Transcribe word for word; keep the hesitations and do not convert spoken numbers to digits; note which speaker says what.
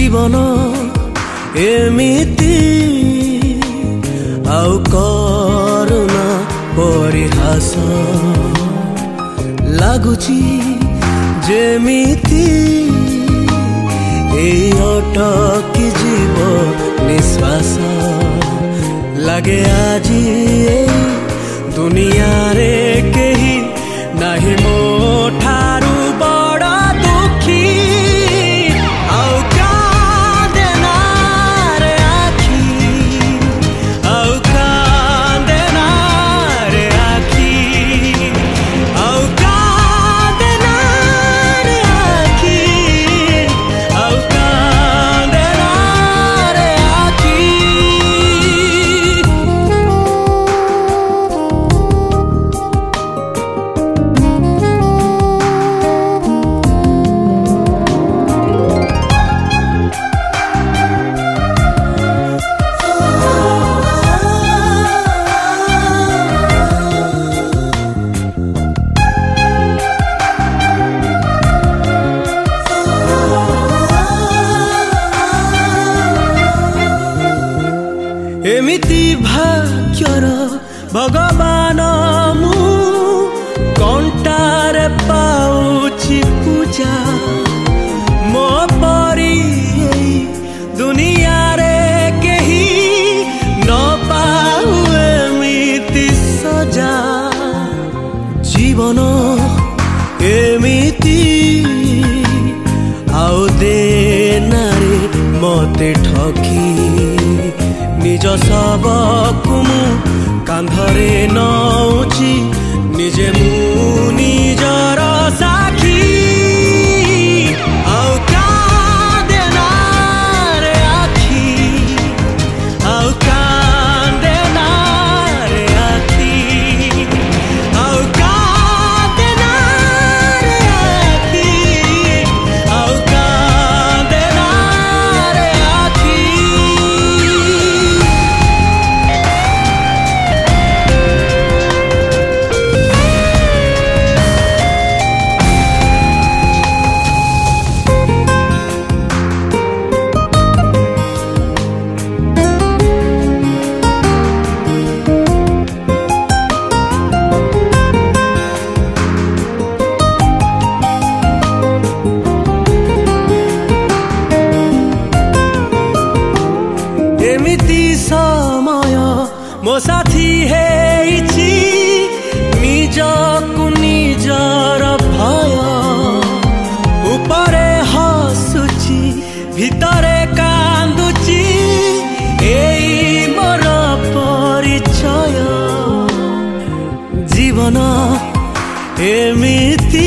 Speaker 1: जीवन एमिति आउ करुणा परिहास लागुची जेमिति ए अटकी जीव निश्वास लगे आजी दुनिया रे केही नाही मो ठारू बड़ा दुखी आउ कांदे ना रे आखी आउ कांदे ना रे आखी आउ कांदे ना रे आखी आउ कांदे ना रे आखी। एमिति भाग्यर भगवान मु कंटारे पाउछि पूजा मो परी दुनिया रे केही न पाउ एमिति सजा जीवन एमिति आउ देनारे मते ठकी निज सबकु मु कांधरे नौची निजे मु निजर साखी आउ कांदे ना रे आखी आउ कांदे ना रे आखी आउ कांदे ना रे आखी आउ कांदे ना रे आखी। एमिति समय मो साथी हेइछि निजकु निजर भय उपरे हसुछि भितरे कांदुछि एई मोर परिचय जीवन एमिति